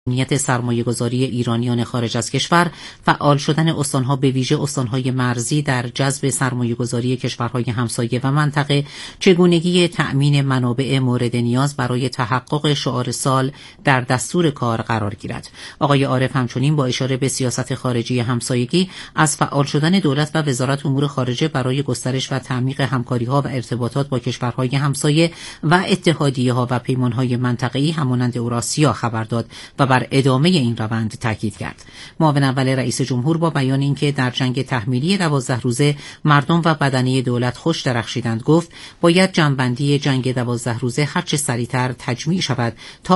نیت سرمایه‌گذاری ایرانیان خارج از کشور، فعال شدن استان‌ها به ویژه استان‌های مرزی در جذب سرمایه‌گذاری کشورهای همسایه و منطقه، چگونگی تأمین منابع مورد نیاز برای تحقق شعار سال در دستور کار قرار گیرد. آقای عارف همچنین با اشاره به سیاست خارجی همسایگی از فعال شدن دولت و وزارت امور خارجه برای گسترش و تعمیق همکاری‌ها و ارتباطات با کشورهای همسایه و اتحادیه‌ها و پیمان‌های منطقه‌ای همانند اوراسیا خبر داد و بر ادامه این روند تاکید کرد. معاون اول رئیس جمهور با بیان اینکه در جنگ تحمیلی 12 روزه مردم و بدنه دولت خوش درخشیدند گفت باید جمع‌بندی جنگ 12 روزه هرچه سریعتر تجمیع شود تا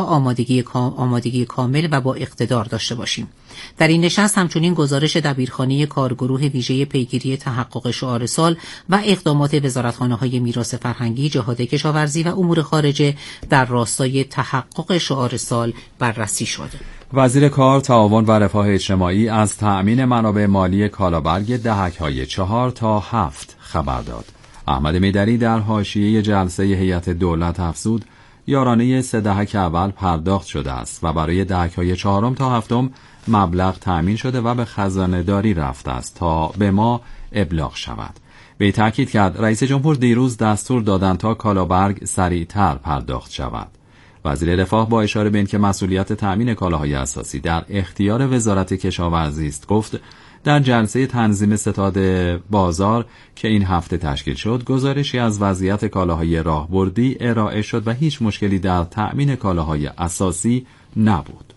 آمادگی کامل و با اقتدار داشته باشیم. در این نشست همچنین گزارش دبیرخانه کارگروه ویژه پیگیری تحقق شعار سال و اقدامات وزارتخانه‌های میراث فرهنگی، جهاد کشاورزی و امور خارجه در راستای تحقق شعار سال بررسی شد. وزیر کار، تعاون و رفاه اجتماعی از تأمین منابع مالی کالابرگ دهک‌های 4 تا 7 خبر داد. احمد میدری در حاشیه جلسه هیئت دولت افزود یارانه 3 دهک اول پرداخت شده است و برای دهک‌های 4 تا 7 مبلغ تأمین شده و به خزانه داری رفته است تا به ما ابلاغ شود. به تأکید کرد رئیس جمهور دیروز دستور دادند تا کالابرگ سریعتر پرداخت شود. وزیر رفاه با اشاره به اینکه مسئولیت تأمین کالاهای اساسی در اختیار وزارت کشاورزی است گفت در جلسه تنظیم ستاد بازار که این هفته تشکیل شد گزارشی از وضعیت کالاهای راهبردی ارائه شد و هیچ مشکلی در تأمین کالاهای اساسی نبود.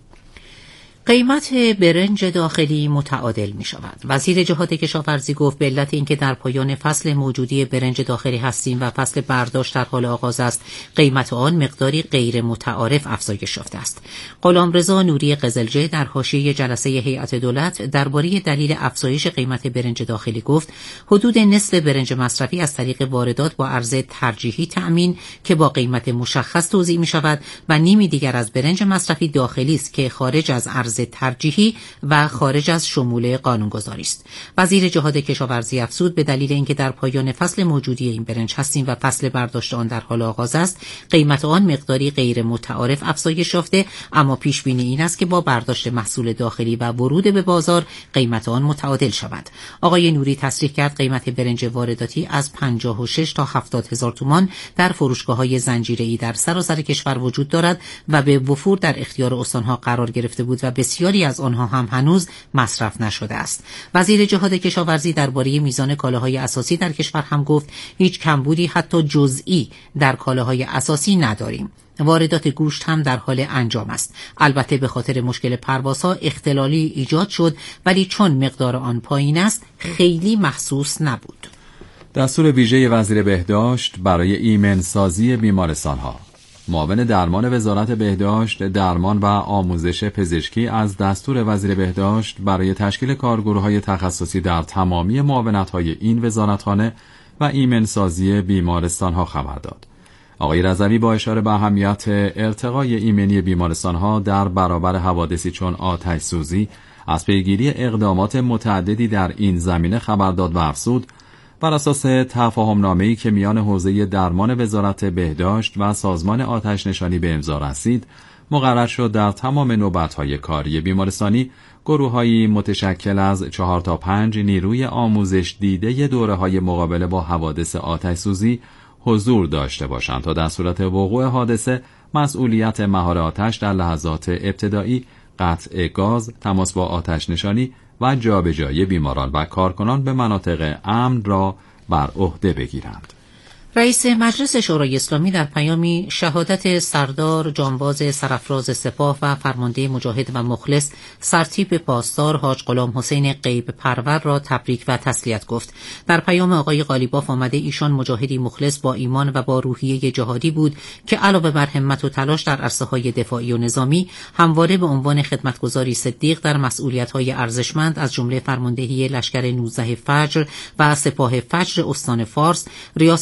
قیمت برنج داخلی متعادل می شود. وزیر جهاد کشاورزی گفت به علت اینکه در پایان فصل موجودی برنج داخلی هستیم و فصل برداشت در حال آغاز است، قیمت آن مقداری غیر متعارف افزایش یافته است. غلامرضا نوری قزلجه در حاشیه جلسه هیئت دولت درباره دلیل افزایش قیمت برنج داخلی گفت حدود نصف برنج مصرفی از طریق واردات با عرضه ترجیحی تأمین که با قیمت مشخص توزیع می شود و نیمی دیگر از برنج مصرفی داخلی است که خارج از عرضه ترجیحی و خارج از شمول قانونگذاری است. وزیر جهاد کشاورزی افزود به دلیل اینکه در پایان فصل موجودی این برنج هستیم و فصل برداشت آن در حال آغاز است، قیمت آن مقداری غیر متعارف افزایش یافته، اما پیش بینی این است که با برداشت محصول داخلی و ورود به بازار قیمت آن متعادل شود. آقای نوری تصریح کرد قیمت برنج وارداتی از 56 تا 70 هزار تومان در فروشگاه‌های زنجیره‌ای در سراسر کشور وجود دارد و به وفور در اختیار استان‌ها قرار گرفته بود و بسیاری از آنها هم هنوز مصرف نشده است. وزیر جهاد کشاورزی درباره میزان کالاهای اساسی در کشور هم گفت هیچ کمبودی حتی جزئی در کالاهای اساسی نداریم. واردات گوشت هم در حال انجام است. البته به خاطر مشکل پروازها اختلالی ایجاد شد ولی چون مقدار آن پایین است خیلی محسوس نبود. دستور ویژه وزیر بهداشت برای ایمن‌سازی بیمارستان‌ها. معاون درمان وزارت بهداشت، درمان و آموزش پزشکی از دستور وزیر بهداشت برای تشکیل کارگروه‌های تخصصی در تمامی معاونت‌های این وزارتخانه و ایمن‌سازی بیمارستان‌ها خبر داد. آقای رضوی با اشاره به اهمیت ارتقای ایمنی بیمارستان‌ها در برابر حوادثی چون آتش سوزی از پیگیری اقدامات متعددی در این زمینه خبر داد و افزود بر اساس تفاهم‌نامه‌ای که میان حوزه درمان وزارت بهداشت و سازمان آتش نشانی به امضا رسید، مقرر شد در تمام نوبت‌های کاری بیمارستانی گروه‌هایی متشکل از 4 تا 5 نیروی آموزش دیده دوره‌های مقابله با حوادث آتش‌سوزی حضور داشته باشند تا در صورت وقوع حادثه مسئولیت مهار آتش در لحظات ابتدایی، قطع گاز، تماس با آتش نشانی و جابجایی بیماران و کارکنان به مناطق امن را بر عهده بگیرند. رئیس مجلس شورای اسلامی در پیامی شهادت سردار جانباز سرافراز سپاه و فرمانده مجاهد و مخلص سرتیپ پاسدار حاج غلام حسین غیب پرور را تبریک و تسلیت گفت. در پیام آقای قالیباف آمده ایشان مجاهدی مخلص با ایمان و با روحیه جهادی بود که علاوه بر همت و تلاش در عرصه‌های دفاعی و نظامی همواره به عنوان خدمتگزاری صدیق در مسئولیت‌های ارزشمند از جمله فرماندهی لشکر 19 فجر و سپاه فجر استان فارس، ریاست سازمان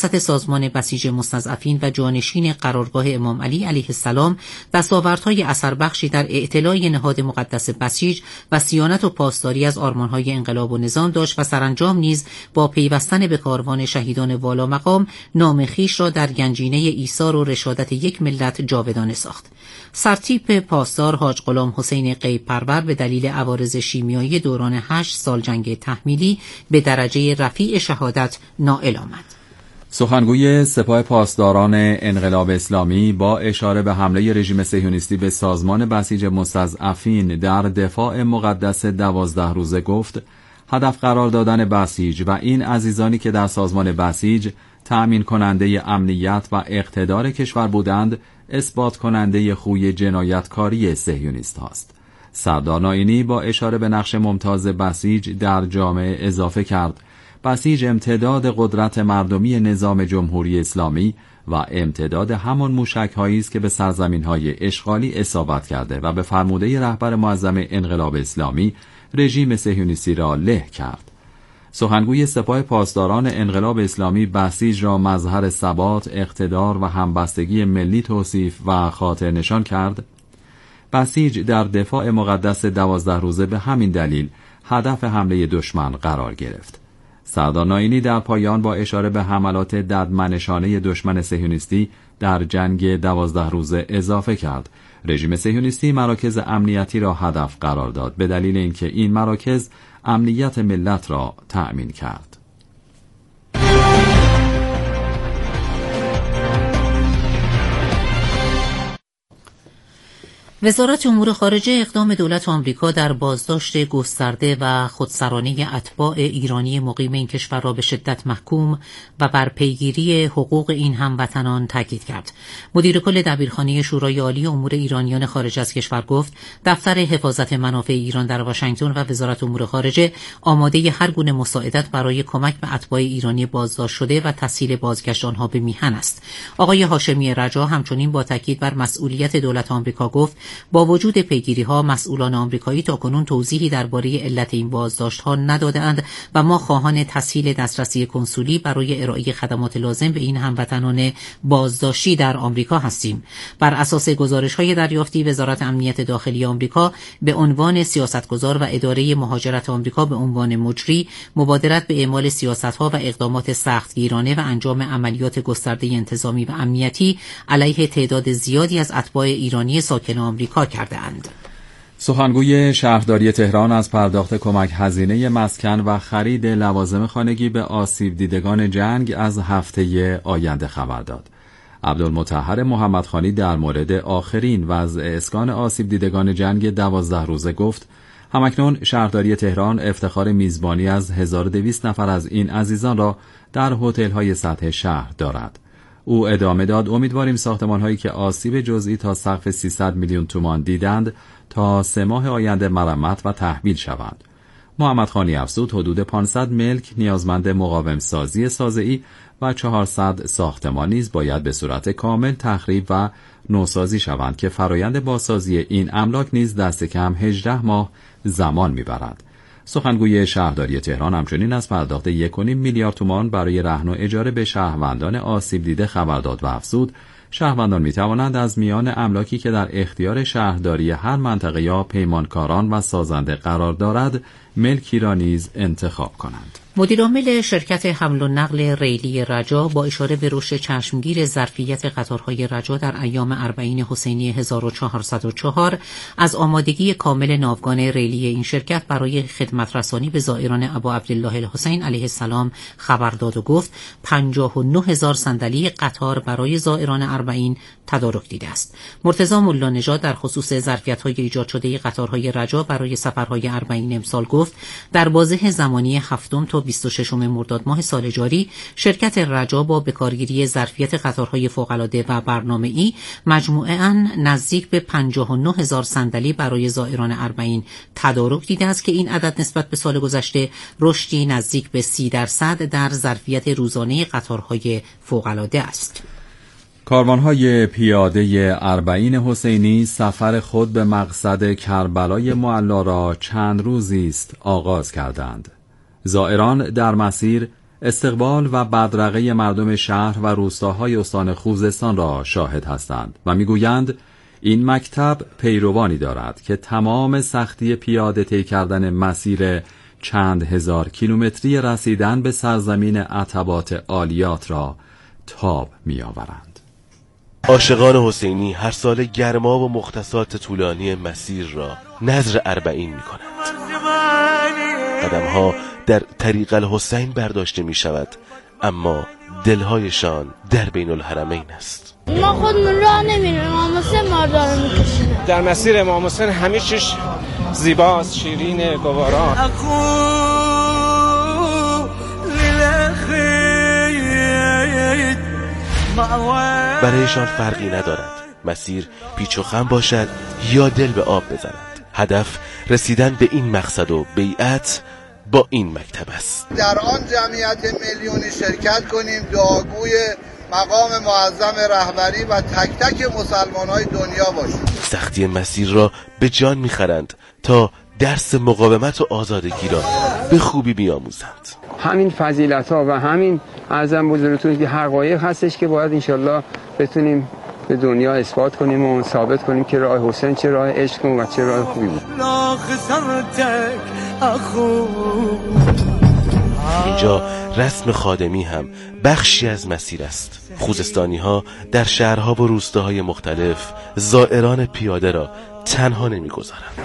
سازمان بسیج مستضعفین و جانشین قرارگاه امام علی علیه السلام دستاوردهای اثربخشی در اعتلاء نهاد مقدس بسیج و صیانت و پاسداری از آرمانهای انقلاب و نظام داشت و سرانجام نیز با پیوستن به کاروان شهیدان والا مقام نام خویش را در گنجینه ایثار و رشادت یک ملت جاودانه ساخت. سرتیپ پاسدار حاج غلام حسین غیب پرور به دلیل عوارض شیمیایی دوران 8 سال جنگ تحمیلی به درجه رفیع شهادت نائل آمد. سخنگوی سپاه پاسداران انقلاب اسلامی با اشاره به حمله رژیم صهیونیستی به سازمان بسیج مستضعفین در دفاع مقدس 12 روزه گفت: هدف قرار دادن بسیج و این عزیزانی که در سازمان بسیج تأمین کننده امنیت و اقتدار کشور بودند، اثبات کننده خوی جنایتکاری صهیونیست هاست. سردار نائینی با اشاره به نقش ممتاز بسیج در جامعه اضافه کرد: بسیج امتداد قدرت مردمی نظام جمهوری اسلامی و امتداد همان موشک‌هایی است که به سرزمین‌های اشغالی اصابت کرده و به فرموده رهبر معظم انقلاب اسلامی رژیم صهیونیستی را له کرد. سخنگوی سپاه پاسداران انقلاب اسلامی بسیج را مظهر ثبات، اقتدار و همبستگی ملی توصیف و خاطر نشان کرد. بسیج در دفاع مقدس 12 روزه به همین دلیل هدف حمله دشمن قرار گرفت. سردار نائینی در پایان با اشاره به حملات ددمنشانه دشمن صهیونیستی در جنگ 12 روزه اضافه کرد: رژیم صهیونیستی مراکز امنیتی را هدف قرار داد به دلیل اینکه این مراکز امنیت ملت را تأمین کرد. وزارت امور خارجه اقدام دولت آمریکا در بازداشت گسترده و خودسرانه اتباع ایرانی مقیم این کشور را به شدت محکوم و بر پیگیری حقوق این هموطنان تاکید کرد. مدیر کل دبیرخانه شورای عالی امور ایرانیان خارج از کشور گفت دفتر حفاظت منافع ایران در واشنگتن و وزارت امور خارجه آماده هر گونه مساعدت برای کمک به اتباع ایرانی بازداشت شده و تسهیل بازگشت آنها به میهن است. آقای هاشمی رجا همچنین با تاکید بر مسئولیت دولت آمریکا گفت با وجود پیگیری‌ها مسئولان آمریکایی تاکنون توضیحی درباره علت این بازداشت‌ها نداده‌اند و ما خواهان تسهیل دسترسی کنسولی برای ارائه خدمات لازم به این هموطنان بازداشتی در آمریکا هستیم. بر اساس گزارش‌های دریافتی، وزارت امنیت داخلی آمریکا به عنوان سیاستگزار و اداره مهاجرت آمریکا به عنوان مجری مبادرت به اعمال سیاست‌ها و اقدامات سختگیرانه و انجام عملیات گسترده انتظامی و امنیتی علیه تعداد زیادی از اتباع ایرانی ساکن آمریکا کرده اند. سخنگوی شهرداری تهران از پرداخت کمک هزینه مسکن و خرید لوازم خانگی به آسیب دیدگان جنگ از هفته آینده خبر داد. عبدالمطهر محمدخانی در مورد آخرین وضع اسکان آسیب دیدگان جنگ 12 روزه گفت: همکنون شهرداری تهران افتخار میزبانی از 1200 نفر از این عزیزان را در هتل‌های سطح شهر دارد. او ادامه داد: امیدواریم ساختمان‌هایی که آسیب جزئی تا سقف 300 میلیون تومان دیدند تا 3 ماه آینده مرمت و تحویل شوند. محمدخانی افزود حدود 500 ملک نیازمند مقاوم سازی سازه‌ای و 400 ساختمان نیز باید به صورت کامل تخریب و نوسازی شوند که فرایند بازسازی این املاک نیز دست کم 18 ماه زمان می‌برد. سخنگوی شهرداری تهران همچنین از پرداخت 1.5 میلیارد تومان برای رهن و اجاره به شهروندان آسیب دیده خبر داد و افزود شهروندان می توانند از میان املاکی که در اختیار شهرداری هر منطقه یا پیمانکاران و سازنده قرار دارد ملکی را نیز انتخاب کنند. مدیرعامل شرکت حمل و نقل ریلی رجا با اشاره به رشد چشمگیر ظرفیت قطارهای رجا در ایام اربعین حسینی 1404 از آمادگی کامل ناوگان ریلی این شرکت برای خدمت رسانی به زائران ابا عبدالله الحسین علیه السلام خبر داد و گفت 59,000 صندلی قطار برای زائران اربعین تدارک دیده است. مرتضی ملا نژاد در خصوص ظرفیت‌های ایجاد شده قطارهای رجا برای سفرهای اربعین امسال گفت در بازه زمانی 7 تا 26 مرداد ماه سال جاری شرکت رجا با بکارگیری ظرفیت قطارهای فوق‌العاده و برنامه‌ای مجموعاً نزدیک به 59,000 صندلی برای زائران اربعین تدارک دیده است که این عدد نسبت به سال گذشته رشدی نزدیک به 30% در ظرفیت روزانه قطارهای فوق‌العاده است. کاروان‌های پیاده اربعین حسینی سفر خود به مقصد کربلای معلی را چند روزی است آغاز کردند. زائران در مسیر استقبال و بدرقه مردم شهر و روستاهای استان خوزستان را شاهد هستند و میگویند این مکتب پیروانی دارد که تمام سختی پیاده طی کردن مسیر چند هزار کیلومتری رسیدن به سرزمین عتبات عالیات را تاب می‌آورند. عاشقان حسینی هر سال گرما و مختصات طولانی مسیر را نذر 40 می‌کنند. قدم‌ها در طریق الحسین برداشته می‌شود، اما دل‌هایشان در بین الحرمین است. ما خودمون راه نمیریم، امام حسین ما راه می‌کشونه. در مسیر امام حسین همه چیز زیباست، شیرین، گوارا. برایشان فرقی ندارد مسیر پیچ و خم باشد یا دل به آب بزند. هدف رسیدن به این مقصد و بیعت با این مکتب است. در آن جمعیت میلیونی شرکت کنیم، دعاگوی مقام معظم رهبری و تک تک مسلمان‌های دنیا باشیم. سختی مسیر را به جان می‌خرند تا درس مقاومت و آزادگی را به خوبی بیاموزند. همین فضیلت‌ها و همین عظم بزرگتون که حقایق هستش که باید انشالله بتونیم به دنیا اثبات کنیم و ثابت کنیم که راه حسین چه راه عشق و چه راه خوبی بود. اینجا رسم خادمی هم بخشی از مسیر است. خوزستانی‌ها در شهرها و روستاهای مختلف زائران پیاده را تنها نمی‌گذارند.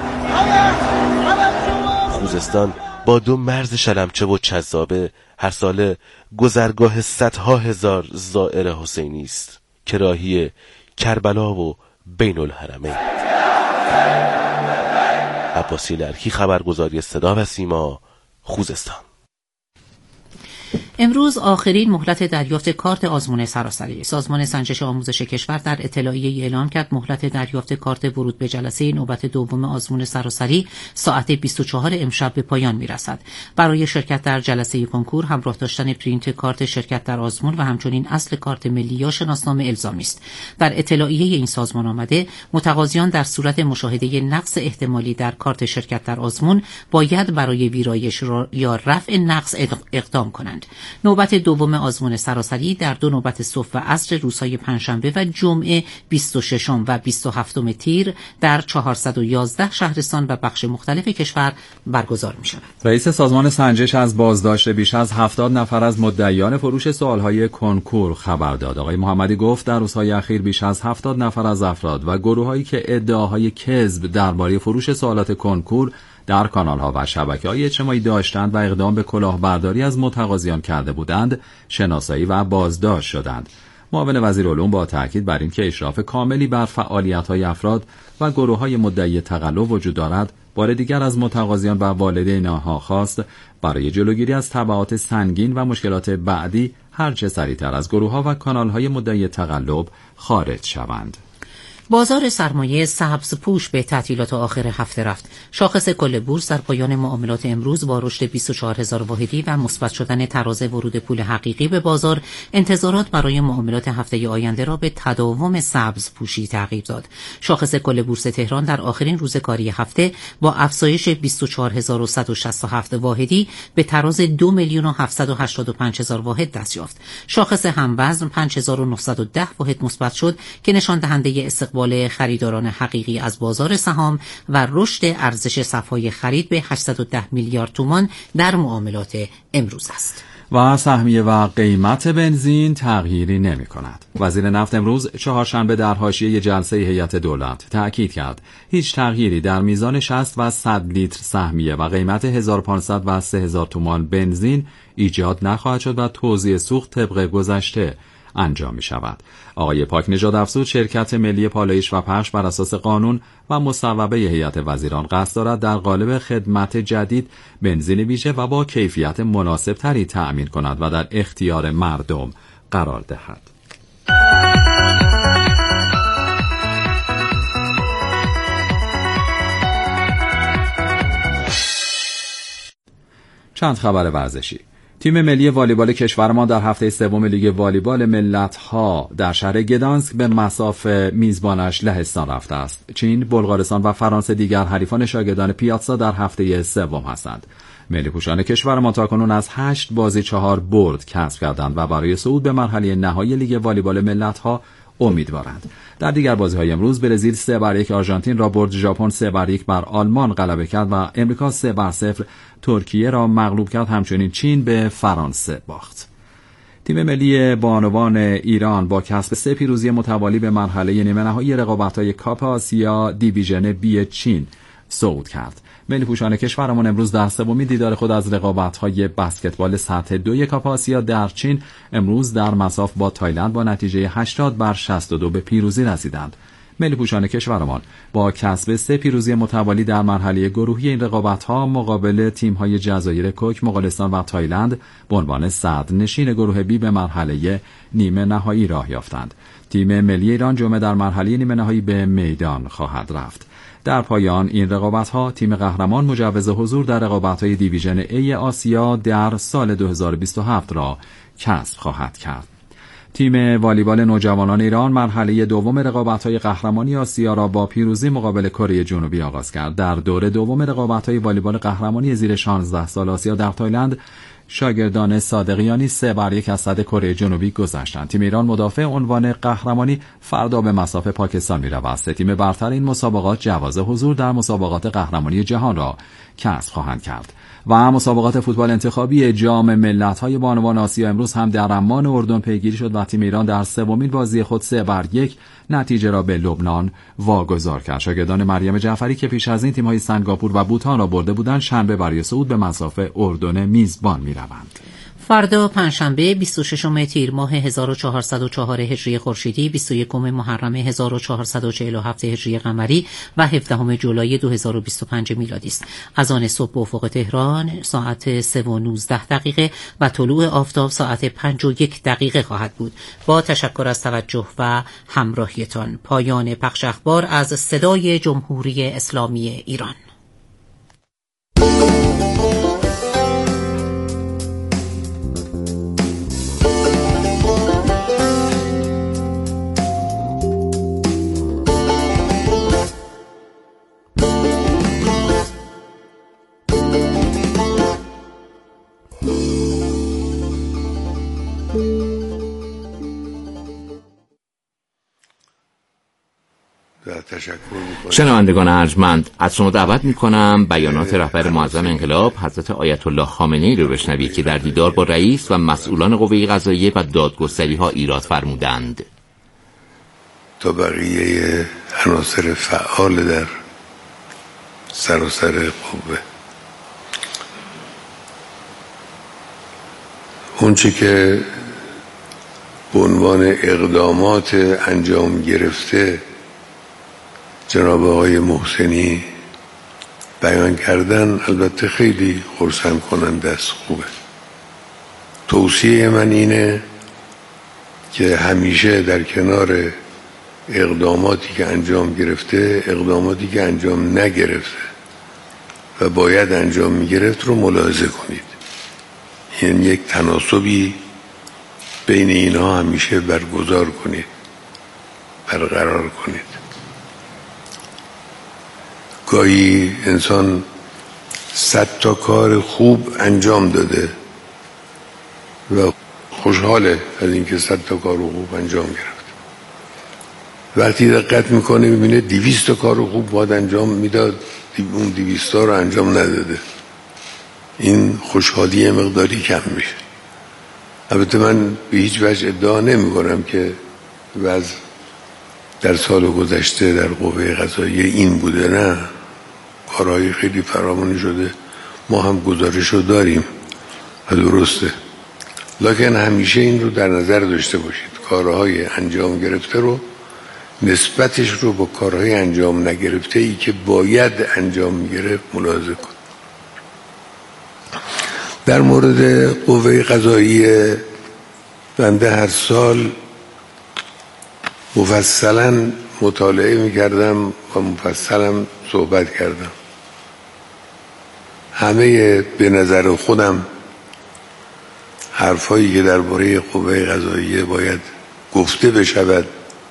خوزستان با 2 مرز شلمچه و چذابه هر ساله گذرگاه صدها هزار زائر حسینی است که راهی کربلا و بین الحرمین. عباسی لرکی، خبرگزاری صدا و سیما، خوزستان. امروز آخرین مهلت دریافت کارت آزمون سراسری. سازمان سنجش آموزش کشور در اطلاعیه‌ای اعلام کرد مهلت دریافت کارت ورود به جلسه نوبت دوم آزمون سراسری ساعت 24 امشب به پایان میرسد. برای شرکت در جلسه کنکور همراه داشتن پرینت کارت شرکت در آزمون و همچنین اصل کارت ملی یا شناسنامه الزامی است. در اطلاعیه این سازمان آمده متقاضیان در صورت مشاهده نقص احتمالی در کارت شرکت در آزمون باید برای ویرایش یا رفع نقص اقدام کنند. نوبت دوم آزمون سراسری در 2 نوبت صبح و عصر روزهای پنجشنبه و جمعه 26 و 27 تیر در 411 شهرستان و بخش مختلف کشور برگزار می شود. رئیس سازمان سنجش از بازداشت بیش از 70 نفر از مدعیان فروش سوالهای کنکور خبر داد. آقای محمدی گفت در روزهای اخیر بیش از 70 نفر از افراد و گروه‌هایی که ادعاهای کذب درباره فروش سوالات کنکور در کانال‌ها و شبکه‌های اجتماعی داشتند و اقدام به کلاهبرداری از متقاضیان کرده بودند، شناسایی و بازداشت شدند. معاون وزیر علوم با تاکید بر اینکه اشراف کاملی بر فعالیت‌های افراد و گروه‌های مدعی تقلب وجود دارد، بار دیگر از متقاضیان و والدین آنها خواست برای جلوگیری از تبعات سنگین و مشکلات بعدی هرچه سریعتر از گروه‌ها و کانال‌های مدعی تقلب خارج شوند. بازار سرمایه سبز پوش به تعطیلات آخر هفته رفت. شاخص کل بورس در پایان معاملات امروز با رشد 24000 واحدی و مثبت شدن تراز ورود پول حقیقی به بازار، انتظارات برای معاملات هفته آینده را به تداوم سبز پوشی تغییر داد. شاخص کل بورس تهران در آخرین روز کاری هفته با افزایش 24167 واحدی به تراز 2,785,000 واحد دست یافت. شاخص هموزن 5910 واحد مثبت شد که نشان دهنده استقبال خریداران حقیقی از بازار سهام و رشد ارزش صفای خرید به 810 میلیارد تومان در معاملات امروز است. و سهمیه و قیمت بنزین تغییری نمی کند. وزیر نفت امروز چهارشنبه در حاشیه جلسه هیئت دولت تأکید کرد هیچ تغییری در میزان 60 و 100 لیتر سهمیه و قیمت 1500 و 3000 تومان بنزین ایجاد نخواهد شد و توزیع سوخت طبق گذشته انجام می شود. آقای پاک نژاد افزود شرکت ملی پالایش و پخش بر اساس قانون و مصوبه هیئت وزیران قصد دارد در قالب خدمت جدید بنزین ویژه و با کیفیت مناسب تری تأمین کند و در اختیار مردم قرار دهد. چند خبر ورزشی. تیم ملی والیبال کشورمان در هفته سوم لیگ والیبال ملت‌ها در شهر گدانسک به مصاف میزبانش لهستان رفته است. چین، بلغارستان و فرانسه دیگر حریفان شاگردان پیاتزا در هفته سوم هستند. ملی پوشان کشورمان تاکنون از 8 بازی 4 برد کسب کردند و برای صعود به مرحله نهایی لیگ والیبال ملت‌ها امیدوارند. در دیگر بازی‌های امروز برزیل 3-1 آرژانتین را برد، ژاپن 3-1 بر آلمان غلبه کرد و امریکا 3-0 ترکیه را مغلوب کرد. همچنین چین به فرانسه باخت. تیم ملی بانوان ایران با کسب 3 پیروزی متوالی به مرحله نیمه نهایی رقابت‌های کاپ آسیا دیویژن بی چین صعود کرد. ملی پوشان کشورمان امروز در سومین دیدار خود از رقابت‌های بسکتبال سطح 2 کاپ آسیا در چین امروز در مصاف با تایلند با نتیجه 80-62 به پیروزی رسیدند. ملی پوشان کشورمان با کسب 3 پیروزی متوالی در مرحله گروهی این رقابت‌ها مقابل تیم‌های جزایر کوک، مغولستان و تایلند به عنوان صدرنشین گروه بی به مرحله نیمه نهایی راه یافتند. تیم ملی ایران جمعه در مرحله نیمه نهایی به میدان خواهد رفت. در پایان این رقابت‌ها تیم قهرمان مجوز حضور در رقابت‌های دیویژن ای آسیا در سال 2027 را کسب خواهد کرد. تیم والیبال نوجوانان ایران مرحله دوم رقابت‌های قهرمانی آسیا را با پیروزی مقابل کره جنوبی آغاز کرد. در دوره دوم رقابت‌های والیبال قهرمانی زیر 16 سال آسیا در تایلند شاگردان صادقیانی 3-1 از صد کره جنوبی گذشتند. تیم ایران مدافع عنوان قهرمانی فردا به مصاف پاکستان می‌رود. 3 تیم برتر این مسابقات جواز حضور در مسابقات قهرمانی جهان را کسب خواهند کرد. و مسابقات فوتبال انتخابی جام ملت‌های بانوان آسیا امروز هم در عمان اردن پیگیری شد و تیم ایران در سومین بازی خود 3-1 نتیجه را به لبنان واگذار کرد. شاگردان مریم جعفری که پیش از این تیم‌های سنگاپور و بوتان را برده بودند شنبه برای صعود به مصاف اردن میزبان می‌روند. فردا پنجشنبه 26 تیر ماه 1404 هجری خورشیدی، 21 محرم 1447 هجری قمری و 17 جولای 2025 میلادی است. از آن صبح افق تهران ساعت 3:19 و طلوع آفتاب ساعت 5:01 خواهد بود. با تشکر از توجه و همراهیتان. پایان پخش اخبار از صدای جمهوری اسلامی ایران. شنوندگان ارجمند، از شما دعوت می‌کنم بیانات رهبر معظم انقلاب حضرت آیت الله خامنه‌ای رو بشنوید که در دیدار با رئیس و مسئولان قوه قضاییه و دادگستری‌ها ایراد فرمودند. تا بقیه عناصر فعال در سراسر قوه، اونچه که به عنوان اقدامات انجام گرفته جناب آقای محسنی بیان کردن، البته خیلی خرسند کننده است، خوبه. توصیه من اینه که همیشه در کنار اقداماتی که انجام گرفته، اقداماتی که انجام نگرفته و باید انجام میگرفت رو ملاحظه کنید. یعنی یک تناسبی بین اینها همیشه برقرار کنید. گاهی انسان 100 تا کار خوب انجام داده و خوشحاله از اینکه 100 تا کار خوب انجام گرفت. وقتی دقت میکنه میبینه 200 تا کار خوب باید انجام میداد، اون 200 تا رو انجام نداده. این خوشحالی مقداری کم میشه. البته من به هیچ وجه ادعا نمی کنم که وضع در سال گذشته در قوه قضاییه این بوده، نه، کارهای خیلی فراوانی شده، ما هم گزارش رو داریم و درسته، لکن همیشه این رو در نظر داشته باشید، کارهای انجام گرفته رو نسبتش رو با کارهای انجام نگرفته ای که باید انجام گرفت ملاحظه کن. در مورد قوه قضاییه بنده هر سال مفصلا مطالعه میکردم و مفصلا صحبت کردم. همه به نظر خودم حرفایی که درباره قوه قضاییه باید گفته بشود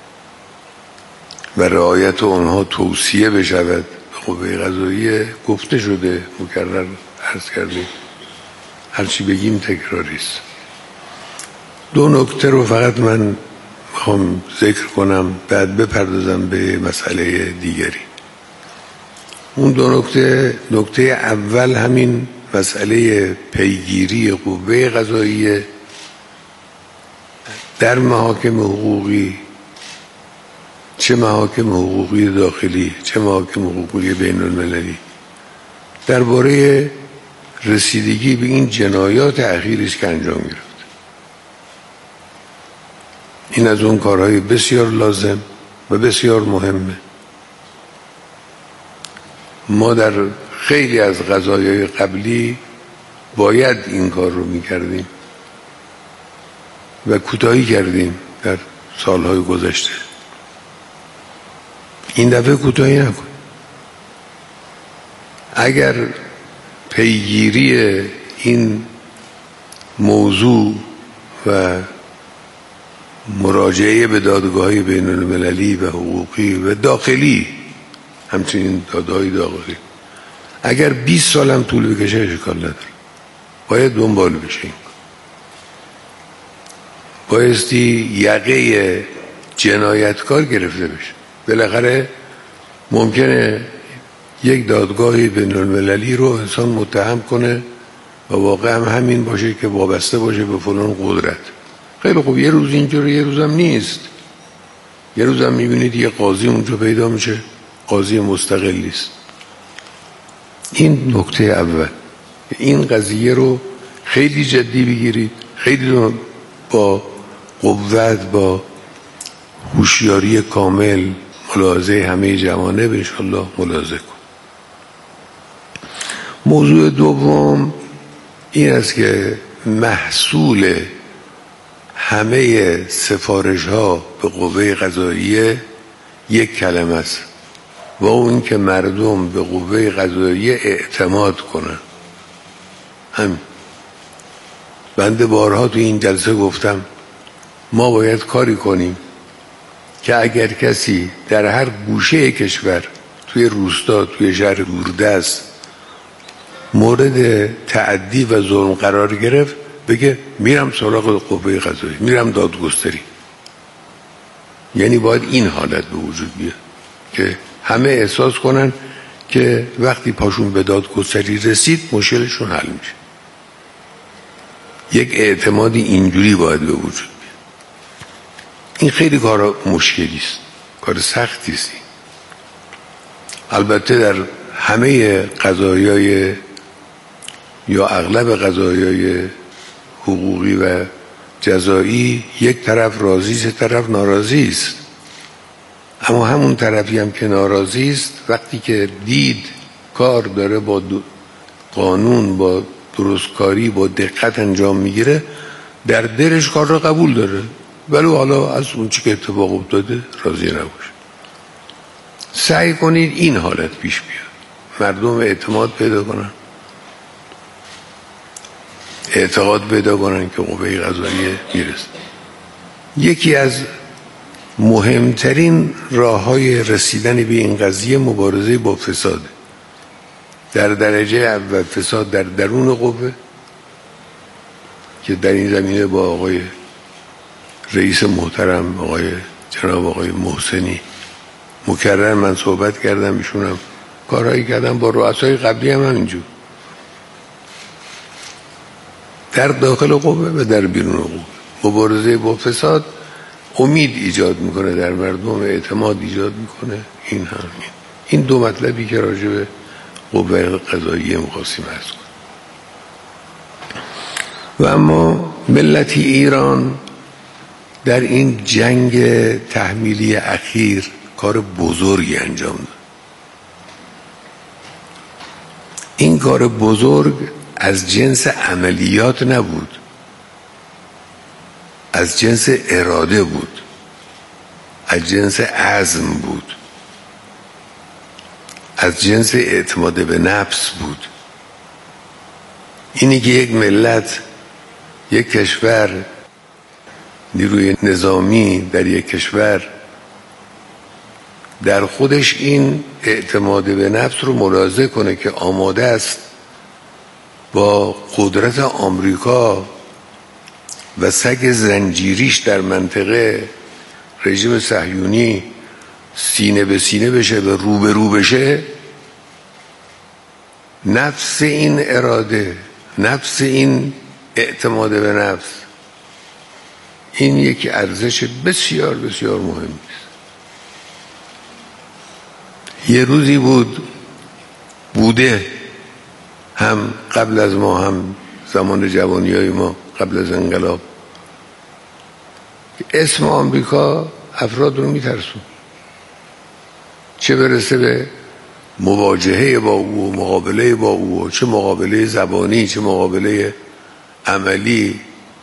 و رعایت آنها توصیه بشود به قوه قضاییه گفته شده، مکرر عرض کردیم، هرچی بگیم تکراری است. دو نکته رو فقط من میخوام ذکر کنم، بعد بپردازم به مسئله دیگری. اون دو نکته اول همین مسئله پیگیری قوه قضاییه در محاکم حقوقی، چه محاکم حقوقی داخلی چه محاکم حقوقی بین المللی، درباره رسیدگی به این جنایات اخیرش که انجام گرفت. این از اون کارهای بسیار لازم و بسیار مهمه. ما در خیلی از قضایای قبلی باید این کار رو میکردیم و کوتاهی کردیم در سالهای گذشته. این دفعه کوتاهی نکن. اگر پیگیری این موضوع و مراجعه به دادگاه‌های بین المللی و حقوقی و داخلی، همچنین دادگاه‌های داخلی، اگر 20 سال هم طول بکشه اشکال نداره، باید دنبال بشه. بایستی یقه جنایتکار گرفته بشه. بالاخره ممکنه یک دادگاهی بین المللی رو انسان متهم کنه و واقعا هم همین باشه که وابسته باشه به فلان قدرت. خیلی خوب، یه روز اینجور یه روزم نیست. یه روزم میبینید یه قاضی اونجا پیدا میشه، قاضی مستقلی است. این نکته اول. این قضیه رو خیلی جدی بگیرید، خیلی با قوت، با هوشیاری کامل ملاحظه همه جوانب انشالله ملاحظه کن. موضوع دوم این است که محصول همه سفارش ها به قوه قضاییه یک کلمه است و اون که مردم به قوه قضاییه اعتماد کنن. همین. بنده بارها تو این جلسه گفتم ما باید کاری کنیم که اگر کسی در هر گوشه کشور، توی روستا، توی شهر دوردست مورد تعدی و ظلم قرار گرفت، بگه میرم سراغ قوه قضاییه، میرم دادگستری. یعنی باید این حالت به وجود بیاد که همه احساس کنن که وقتی پاشون به دادگستری رسید مشکلشون حل میشه. یک اعتمادی اینجوری باید به وجود بیاد. این خیلی کار مشکلی است، کار سختی است. البته در همه قضایای یا اغلب قضایای حقوقی و جزایی یک طرف راضی است، طرف ناراضی است. اما همون طرفی هم که ناراضی است وقتی که دید کار داره با قانون، با درستکاری، با دقت انجام میگیره، در دلش کار را قبول داره، ولی حالا از اون چی که اتفاق افتاده راضی نباشه. سعی کنید این حالت پیش بیاد، مردم اعتماد پیدا کنن، اعتقاد پیدا کنن که قوه قضاییه میرسه. یکی از مهمترین راه‌های رسیدن به این قضیه مبارزه با فساد. در درجه اول فساد در درون قوه که در این زمینه با آقای رئیس محترم جناب آقای محسنی مکرر من صحبت کردم، ایشونم کارهایی کردم، با رؤسای قبلی هم همینجور، در داخل قوه و در بیرون قوه. مبارزه با فساد امید ایجاد میکنه در مردم، اعتماد ایجاد میکنه. این دو مطلبی که راجع به قوه قضاییه می‌خواستیم عرض کنیم. و اما ملت ایران در این جنگ تحمیلی اخیر کار بزرگی انجام داد. این کار بزرگ از جنس عملیات نبود، از جنس اراده بود، از جنس عزم بود، از جنس اعتماد به نفس بود. اینی که یک ملت یک کشور، نیروی نظامی در یک کشور در خودش این اعتماد به نفس رو ملاحظه کنه که آماده است با قدرت آمریکا و سگ زنجیریش در منطقه رژیم صهیونی سینه به سینه بشه و رو به رو بشه، نفس این اراده، نفس این اعتماد به نفس، این یک ارزش بسیار بسیار مهمی است. یه روزی بوده هم قبل از ما، هم زمان جوانی‌های ما قبل از انقلاب، که اسم آمریکا افراد رو میترسون، چه برسه به مواجهه با او و مقابله با او، چه مقابله زبانی چه مقابله عملی.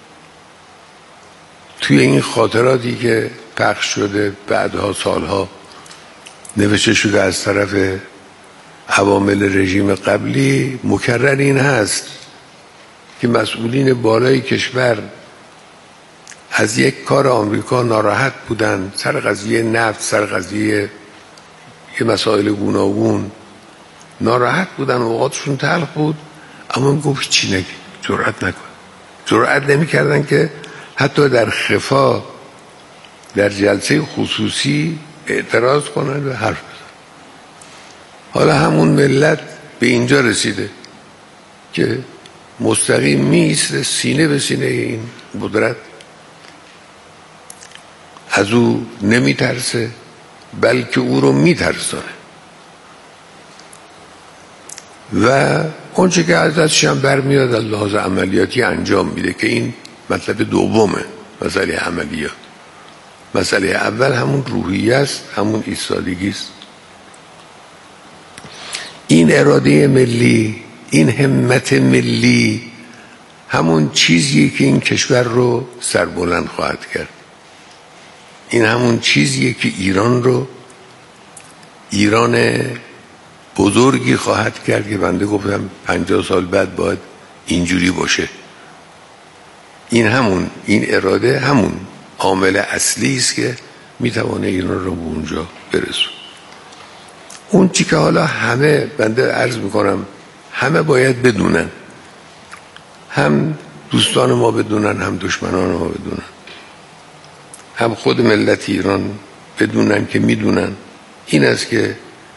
توی این خاطراتی که پخش شده بعدها سالها نوشته شده از طرف عوامل رژیم قبلی، مکرر این هست که مسئولین بالای کشور از یک کار آمریکا ناراحت بودند، سر قضیه نفت، سر قضیه یه مسائل گوناگون ناراحت بودن، اوقاتشون تلخ بود، اما گفت چی نگی، جرأت نکن. جرأت نمی کردن که حتی در خفا در جلسه خصوصی اعتراض کنن و حرف بزنن. حالا همون ملت به اینجا رسیده که مستقیم میایسته سینه به سینه این قدرت، از او نمیترسه بلکه او رو میترسانه و اونچه که ازش هم برمیاد از لحاظ عملیاتی انجام میده، که این مطلب دومه، مسئله عملیات. مسئله اول همون روحیه است، همون ایستادگی است. این اراده ملی، این همت ملی، همون چیزیه که این کشور رو سربلند خواهد کرد. این همون چیزیه که ایران رو ایران بزرگی خواهد کرد که بنده گفتم 50 سال بعد باید اینجوری باشه. این اراده همون عامل اصلی است که میتوانه ایران رو به اونجا برسونه. اون چی که حالا همه، بنده عرض میکنم، همه باید بدونن، هم دوستان ما بدونن، هم دشمنان ما بدونن، هم خود ملت ایران بدونن که میدونن، این است که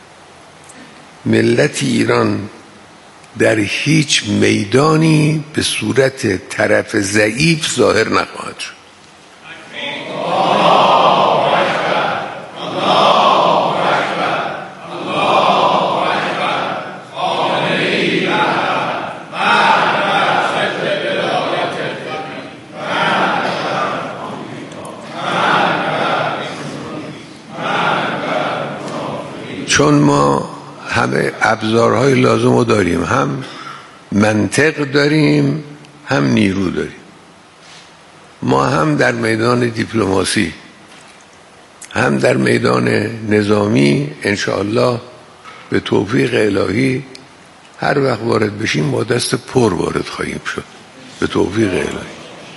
ملت ایران در هیچ میدانی به صورت طرف ضعیف ظاهر نخواهد شد. چون ما همه ابزارهای لازم رو داریم، هم منطق داریم، هم نیرو داریم. ما هم در میدان دیپلماسی، هم در میدان نظامی انشاءالله به توفیق الهی هر وقت وارد بشیم با دست پر وارد خواهیم شد به توفیق الهی.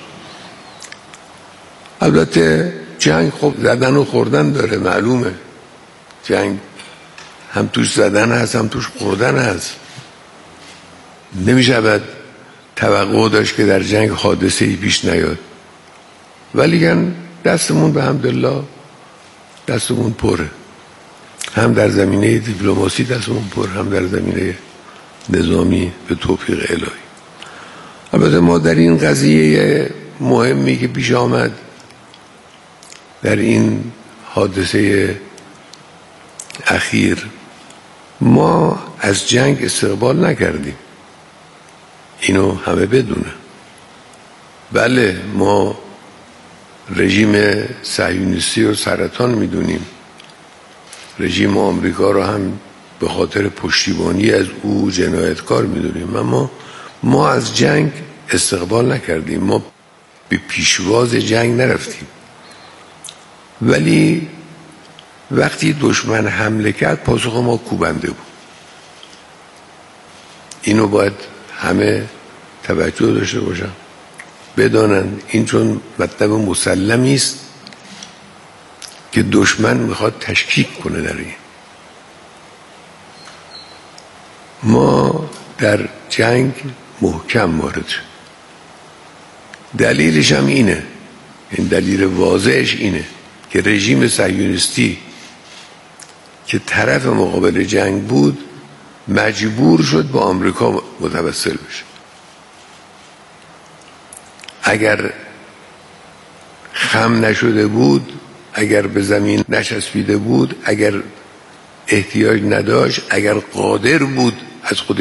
البته جنگ خب زدن و خوردن داره، معلومه. جنگ هم توش زدن هست، هم توش خوردن هست. نمیشه توقع داشت که در جنگ حادثه‌ای پیش نیاد، ولی دستمون به حمدالله دستمون پره، هم در زمینه دیپلماسی دستمون پر، هم در زمینه نظامی به توفیق الهی. البته ما در این قضیه مهمی که پیش آمد، در این حادثه اخیر، ما از جنگ استقبال نکردیم، اینو همه بدونه. بله، ما رژیم صهیونیستی رو سرطان میدونیم، رژیم آمریکا رو هم به خاطر پشتیبانی از او جنایتکار میدونیم، اما ما از جنگ استقبال نکردیم، ما به پیشواز جنگ نرفتیم. ولی وقتی دشمن حمله کرد پاسخ ما کوبنده بود. اینو باید همه توجه داشته باشن. بدانند این چون مطلب مسلمی است که دشمن میخواد تشکیک کنه در این. ما در جنگ محکم وارد شد. دلیلش هم اینه، این دلیل واضحش اینه که رژیم صهیونیستی که طرف مقابل جنگ بود مجبور شد با آمریکا متوسل بشه. اگر خم نشده بود، اگر به زمین نچسبیده بود، اگر احتیاج نداشت، اگر قادر بود از خودش